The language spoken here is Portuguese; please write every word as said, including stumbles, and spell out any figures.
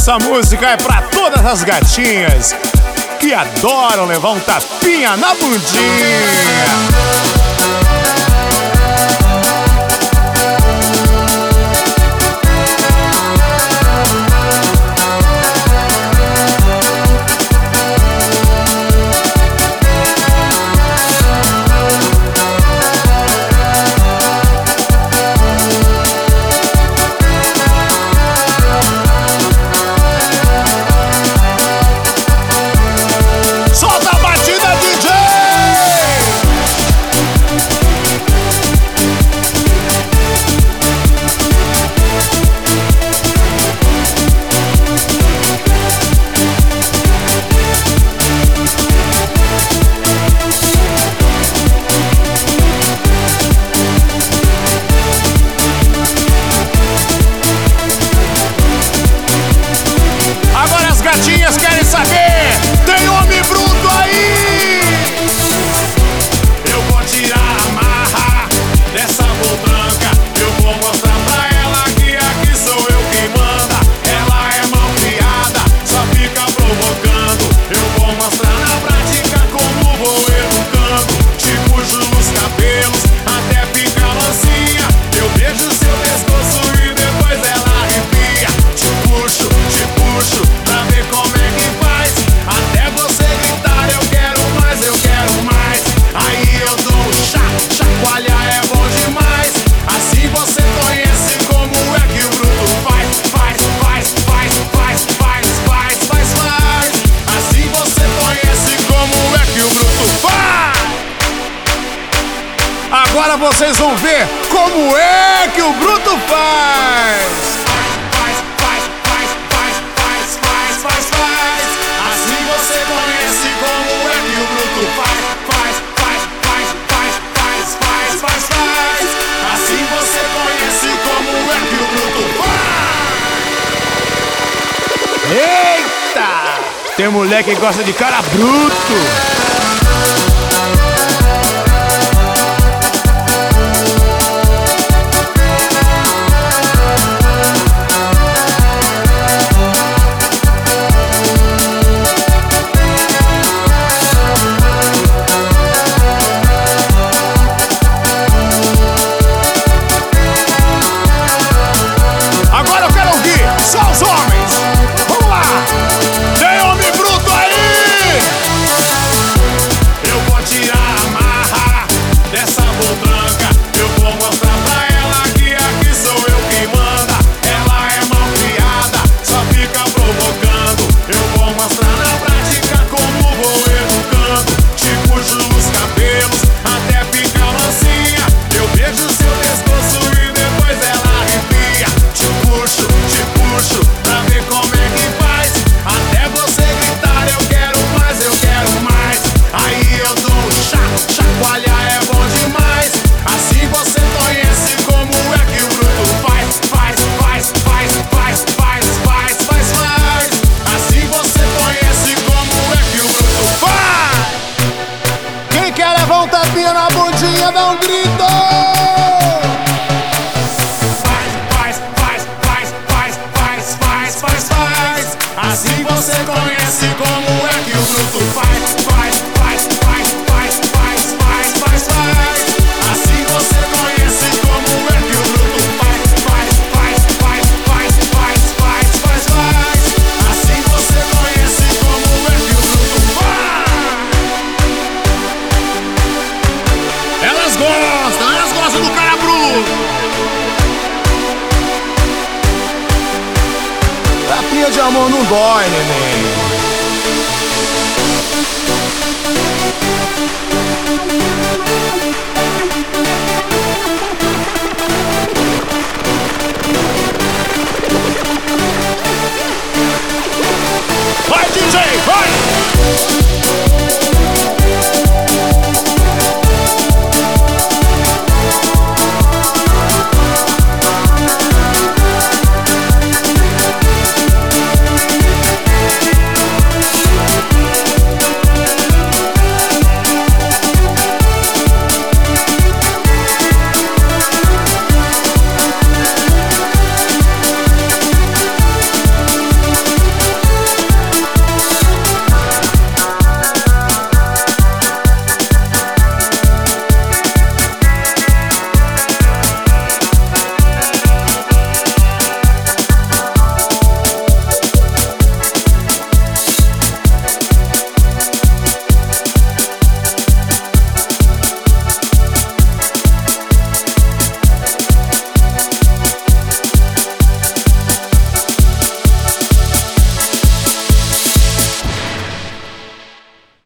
Essa música é pra todas as gatinhas que adoram levar um tapinha na bundinha. Querem saber? Tem homem bruto aí? Eu vou tirar a marra dessa botranca. Eu vou mostrar pra ela que aqui sou eu quem manda. Ela é mal criada, só fica provocando. Eu vou mostrar na prática como vou educando. Te puxo os cabelos até ficar mansinha. Eu beijo seu pescoço e depois ela arrepia. Te puxo, te puxo pra ver como é que faz. Até você gritar eu quero mais, eu quero mais. Aí eu dou um chá, chacoalhar é bom demais. Assim você conhece como é que o bruto faz. Faz, faz, faz, faz, faz, faz, faz, faz. Assim você conhece como é que o bruto faz. Agora vocês vão ver como é que o bruto faz. Eita! Tem mulher que gosta de cara bruto. Agora eu quero ouvir só os homens. Vamos lá! Tem homem bruto aí? Eu vou tirar a marra dessa botranca. Eu vou mostrar pra ela que aqui sou eu quem manda. Ela é mal criada, só fica provocando. Eu vou mostrar na prática como vou educando. Te puxo os cabelos até ficar mansinha. Eu beijo seu pescoço e depois ela arrepia. Te puxo, te puxo pra ver como é que faz. Até você gritar eu quero mais, eu quero mais. Aí eu dou um chá, chacoalhar é bom demais. Assim você conhece como é que o bruto faz. Faz, faz, faz, faz, faz, faz, faz, faz. Assim você conhece como é que o bruto faz. Quem quer levar um tapinha na bundinha dá um grito. Assim você conhece como é que o bruto faz. Faz, faz, faz, faz, faz, faz, faz, faz. Assim você conhece como é que o bruto faz. Faz, faz, faz, faz, faz, faz, faz, faz. Assim você conhece como é que o bruto faz. Elas gostam, elas gostam do cara bruto. Tapinha de amor não dói, neném.